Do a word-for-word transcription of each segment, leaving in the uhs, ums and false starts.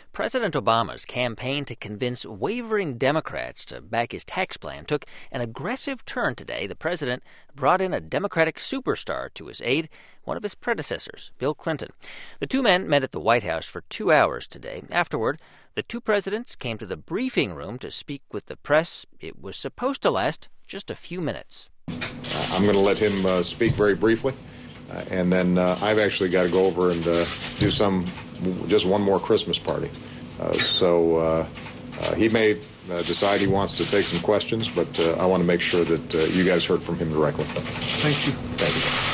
President Obama's campaign to convince wavering Democrats to back his tax plan took an aggressive turn today. The president brought in a Democratic superstar to his aid, one of his predecessors, Bill Clinton. The two men met at the White House for two hours today. Afterward, the two presidents came to the briefing room to speak with the press. It was supposed to last just a few minutes. I'm going to let him uh, speak very briefly, uh, and then uh, I've actually got to go over and uh, do some, just one more Christmas party. Uh, so uh, uh, he may uh, decide he wants to take some questions, but uh, I want to make sure that uh, you guys heard from him directly. Thank you. Thank you.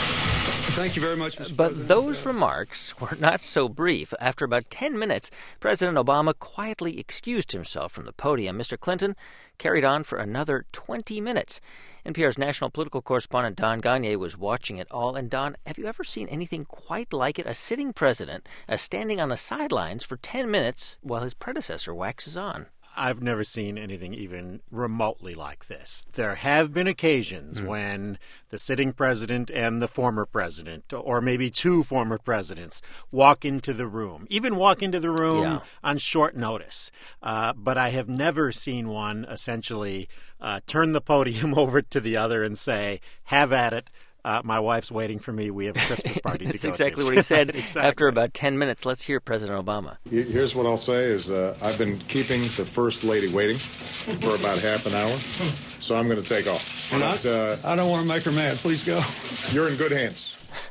Thank you very much, Mister But President. those remarks were not so brief. After about ten minutes, President Obama quietly excused himself from the podium. Mister Clinton carried on for another twenty minutes. N P R's national political correspondent Don Gagné was watching it all. And Don, have you ever seen anything quite like it? A sitting president uh, standing on the sidelines for ten minutes while his predecessor waxes on. I've never seen anything even remotely like this. There have been occasions mm. when the sitting president and the former president, or maybe two former presidents, walk into the room, even walk into the room yeah. on short notice. Uh, but I have never seen one essentially uh, turn the podium over to the other and say, have at it. Uh, my wife's waiting for me. We have a Christmas party to go to. That's exactly what he said exactly. after about ten minutes. Let's hear President Obama. Here's what I'll say is uh, I've been keeping the First Lady waiting for about half an hour, so I'm going to take off. And but, I, uh, I don't want to make her mad. Please go. You're in good hands.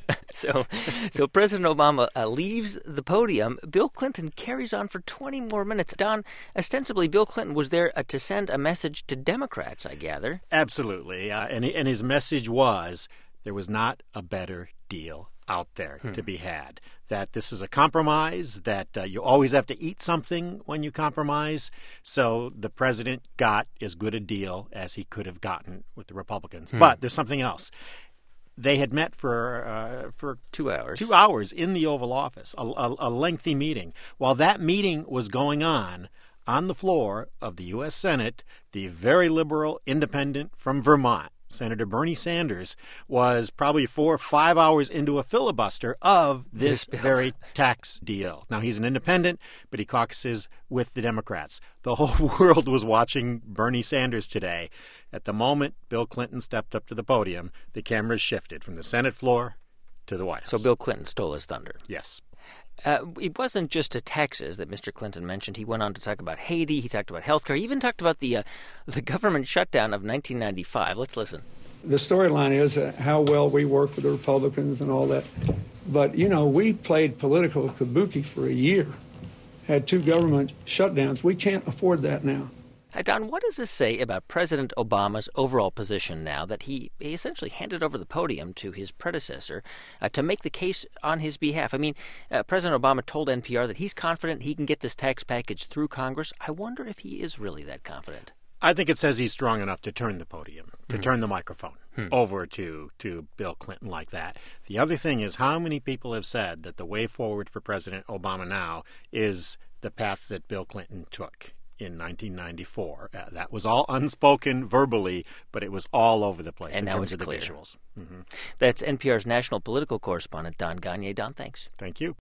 So, so President Obama uh, leaves the podium. Bill Clinton carries on for twenty more minutes. Don, ostensibly, Bill Clinton was there uh, to send a message to Democrats, I gather. Absolutely. Uh, and, and his message was there was not a better deal out there hmm. to be had, that this is a compromise, that uh, you always have to eat something when you compromise. So the president got as good a deal as he could have gotten with the Republicans. Hmm. But there's something else. They had met for uh, for two hours, two hours in the Oval Office, a, a, a lengthy meeting. While that meeting was going on, on the floor of the U S Senate, the very liberal independent from Vermont, Senator Bernie Sanders, was probably four or five hours into a filibuster of this, this very tax deal. Now, he's an independent, but he caucuses with the Democrats. The whole world was watching Bernie Sanders today. At the moment Bill Clinton stepped up to the podium, the cameras shifted from the Senate floor to the White House. So Bill Clinton stole his thunder. Yes. Uh, it wasn't just to taxes that Mister Clinton mentioned. He went on to talk about Haiti. He talked about health care. He even talked about the uh, the government shutdown of nineteen ninety-five. Let's listen. The storyline is uh, how well we work with the Republicans and all that. But, you know, we played political kabuki for a year, had two government shutdowns. We can't afford that now. Hi, Don, what does this say about President Obama's overall position now that he, he essentially handed over the podium to his predecessor uh, to make the case on his behalf? I mean, uh, President Obama told N P R that he's confident he can get this tax package through Congress. I wonder if he is really that confident. I think it says he's strong enough to turn the podium, to mm. turn the microphone hmm. over to, to Bill Clinton like that. The other thing is how many people have said that the way forward for President Obama now is the path that Bill Clinton took in nineteen ninety-four. Uh, that was all unspoken verbally, but it was all over the place and in now terms it's of the clear. visuals. Mm-hmm. That's N P R's national political correspondent, Don Gagné. Don, thanks. Thank you.